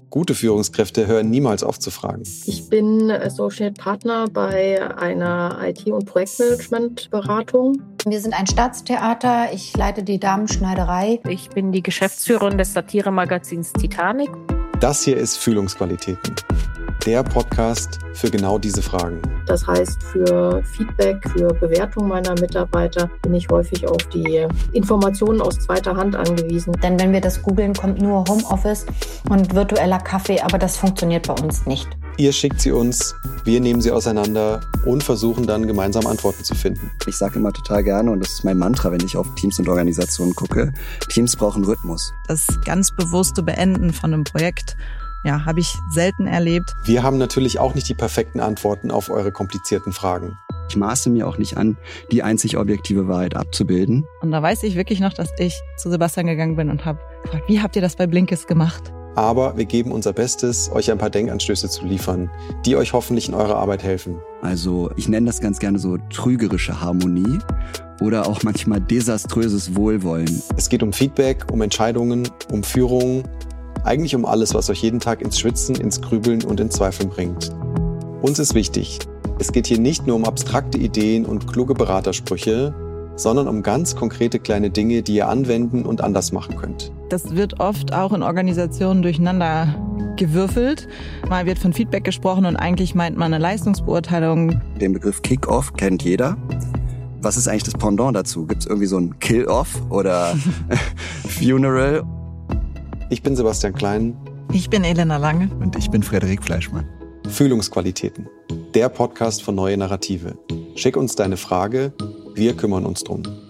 Gute Führungskräfte hören niemals auf zu fragen. Ich bin Associate Partner bei einer IT- und Projektmanagement-Beratung. Wir sind ein Staatstheater. Ich leite die Damenschneiderei. Ich bin die Geschäftsführerin des Satiremagazins Titanic. Das hier ist Fühlungsqualitäten. Der Podcast für genau diese Fragen. Das heißt, für Feedback, für Bewertung meiner Mitarbeiter bin ich häufig auf die Informationen aus zweiter Hand angewiesen. Denn wenn wir das googeln, kommt nur Homeoffice und virtueller Kaffee, aber das funktioniert bei uns nicht. Ihr schickt sie uns, wir nehmen sie auseinander und versuchen dann gemeinsam Antworten zu finden. Ich sage immer total gerne, und das ist mein Mantra, wenn ich auf Teams und Organisationen gucke, Teams brauchen Rhythmus. Das ganz bewusste Beenden von einem Projekt, ja, habe ich selten erlebt. Wir haben natürlich auch nicht die perfekten Antworten auf eure komplizierten Fragen. Ich maße mir auch nicht an, die einzig objektive Wahrheit abzubilden. Und da weiß ich wirklich noch, dass ich zu Sebastian gegangen bin und habe gefragt, wie habt ihr das bei Blinkist gemacht? Aber wir geben unser Bestes, euch ein paar Denkanstöße zu liefern, die euch hoffentlich in eurer Arbeit helfen. Also ich nenne das ganz gerne so trügerische Harmonie oder auch manchmal desaströses Wohlwollen. Es geht um Feedback, um Entscheidungen, um Führung, eigentlich um alles, was euch jeden Tag ins Schwitzen, ins Grübeln und ins Zweifeln bringt. Uns ist wichtig, es geht hier nicht nur um abstrakte Ideen und kluge Beratersprüche, sondern um ganz konkrete kleine Dinge, die ihr anwenden und anders machen könnt. Das wird oft auch in Organisationen durcheinander gewürfelt. Mal wird von Feedback gesprochen und eigentlich meint man eine Leistungsbeurteilung. Den Begriff Kick-Off kennt jeder. Was ist eigentlich das Pendant dazu? Gibt es irgendwie so ein Kill-Off oder Funeral? Ich bin Sebastian Klein. Ich bin Elena Lange. Und ich bin Frederik Fleischmann. Fühlungsqualitäten, der Podcast von Neue Narrative. Schick uns deine Frage, wir kümmern uns drum.